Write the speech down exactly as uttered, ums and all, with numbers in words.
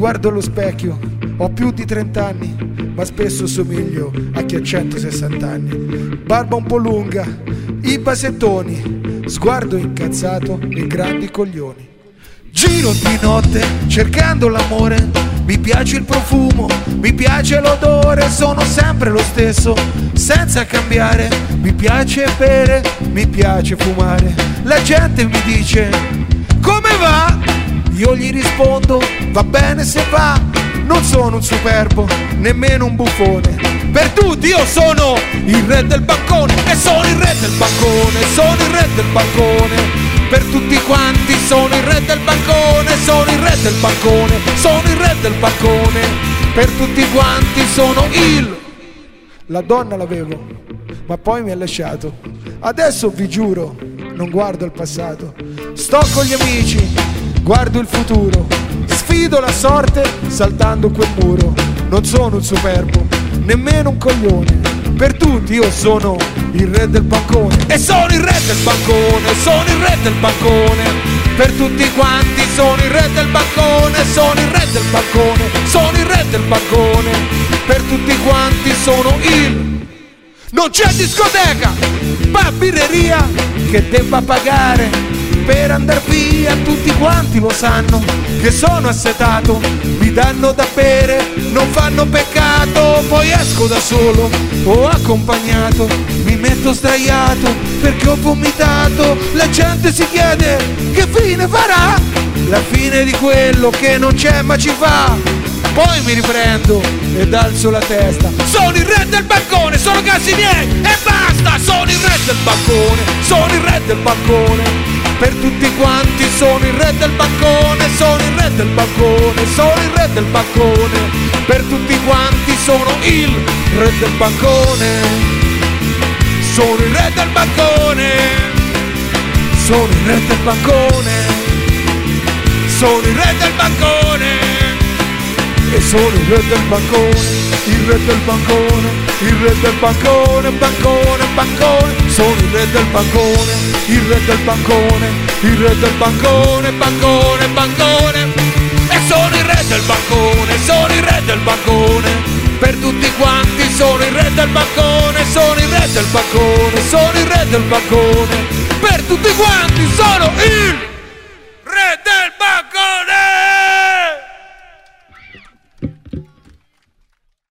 guardo allo specchio, ho più di trenta anni, ma spesso somiglio a chi ha centosessanta anni. Barba un po' lunga, i basettoni, sguardo incazzato e grandi coglioni. Giro di notte cercando l'amore, mi piace il profumo, mi piace l'odore, sono sempre lo stesso, senza cambiare. Mi piace bere, mi piace fumare. La gente mi dice: come va? Io gli rispondo: va bene se va. Non sono un superbo, nemmeno un buffone. Per tutti io sono il re del bancone. E sono il re del bancone, sono il re del bancone. Per tutti quanti sono il re del bancone, sono il re del bancone, sono il re del bancone. Per tutti quanti sono il... La donna l'avevo, ma poi mi ha lasciato. Adesso vi giuro, non guardo il passato. Sto con gli amici, guardo il futuro. Sfido la sorte saltando quel muro. Non sono un superbo, nemmeno un coglione. Per tutti io sono il re del bancone. E sono il re del bancone, sono il re del bancone. Per tutti quanti sono il re del bancone, sono il re del bancone, sono il re del bancone. Per tutti quanti sono il... Non c'è discoteca, ma birreria che debba pagare per andar via. Tutti quanti lo sanno che sono assetato, mi danno da bere, non fanno peccato. Poi esco da solo o accompagnato, mi metto sdraiato perché ho vomitato. La gente si chiede che fine farà, la fine di quello che non c'è ma ci fa. Poi mi riprendo ed alzo la testa. Sono il re del bancone, sono casi miei e basta. Sono il re del bancone, sono il re del bancone. Per tutti quanti sono il re del bancone, sono il re del bancone, sono il re del bancone. Per tutti quanti sono il re del bancone, sono il re del bancone, sono il re del bancone, sono il re del bancone. E sono il re del bancone, il re del bancone, il re del bancone, bancone, bancone. Sono il re del bancone, il re del bancone, il re del bancone, bancone, bancone. E sono il re del bancone, sono il re del bancone. Per tutti quanti sono il re del bancone, sono il re del bancone, sono il re del bancone. Per tutti quanti sono il re del bancone.